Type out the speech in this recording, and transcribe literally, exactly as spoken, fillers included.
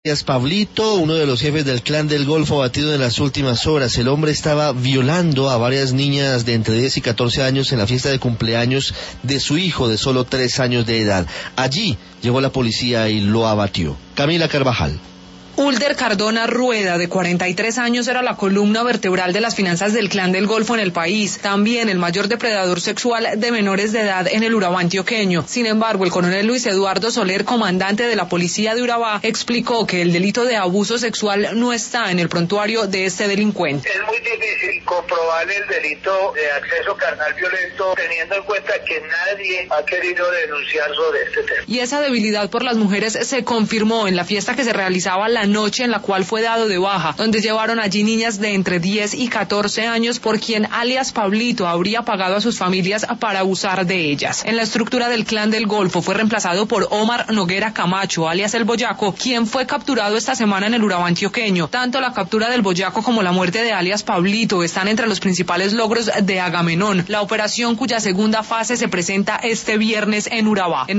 Alias Pablito, uno de los jefes del Clan del Golfo, abatido en las últimas horas. El hombre estaba violando a varias niñas de entre diez y catorce años en la fiesta de cumpleaños de su hijo de solo tres años de edad. Allí llegó la policía y lo abatió. Camila Carvajal. Ulder Cardona Rueda, de cuarenta y tres años, era la columna vertebral de las finanzas del Clan del Golfo en el país, también el mayor depredador sexual de menores de edad en el Urabá antioqueño. Sin embargo, el coronel Luis Eduardo Soler, comandante de la policía de Urabá, explicó que el delito de abuso sexual no está en el prontuario de este delincuente. Es muy difícil comprobar el delito de acceso carnal violento, teniendo en cuenta que nadie ha querido denunciar sobre este tema. Y esa debilidad por las mujeres se confirmó en la fiesta que se realizaba la noche en la cual fue dado de baja, donde llevaron allí niñas de entre diez y catorce años por quien alias Pablito habría pagado a sus familias para abusar de ellas. En la estructura del Clan del Golfo fue reemplazado por Omar Noguera Camacho, alias El Boyaco, quien fue capturado esta semana en el Urabá antioqueño. Tanto la captura del Boyaco como la muerte de alias Pablito están entre los principales logros de Agamenón, la operación cuya segunda fase se presenta este viernes en Urabá. En